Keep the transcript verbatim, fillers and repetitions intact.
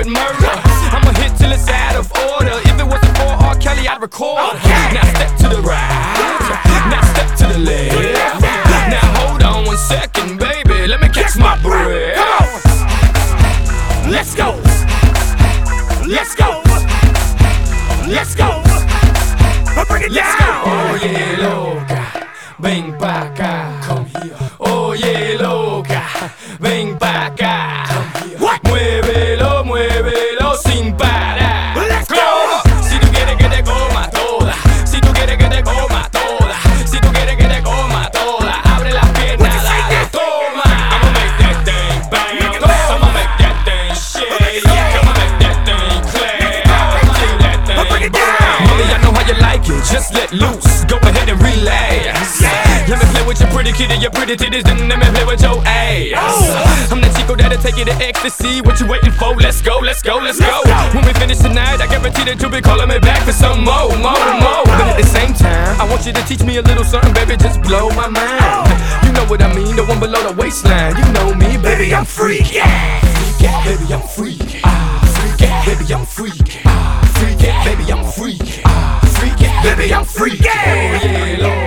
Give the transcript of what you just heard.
with murder. I'ma hit till it's out of order. If it wasn't for R. Kelly, I'd record. Now step to the right, now step to the left. Now hold on one second, baby, let me catch my breath. Let's go, let's go, let's go, bring it down. Oye loca, ven pa' acá. Come here. Oye loca, ven pa' acá. Muévelo, muévelo sin parar. Let's go. Si tú quieres que te coma toda, si tú quieres que te coma toda, si tú quieres que te coma toda, abre las piernas, dale, toma. I'ma make that thing bang, I'ma make that thing shake, I'ma make that thing clap, see that thing bang. Mommy, I know how you like it, just let loose, go ahead and relax. Let me play with your pretty kitty, your pretty titties, then let me play with your ass. I'm the Chico that'll take you to ecstasy. What you waiting for? Let's go, let's go, let's go. When we finish tonight, I guarantee that you'll be calling me back for some more, more, more. But at the same time, I want you to teach me a little something, baby, just blow my mind. You know what I mean, the one below the waistline. You know me, baby, I'm freaky. Freaky, baby, I'm freaky. Freaky, baby, I'm freaky. Freaky, baby, I'm freaky. Freaky, baby, I'm freaky. Oh yeah, Lord.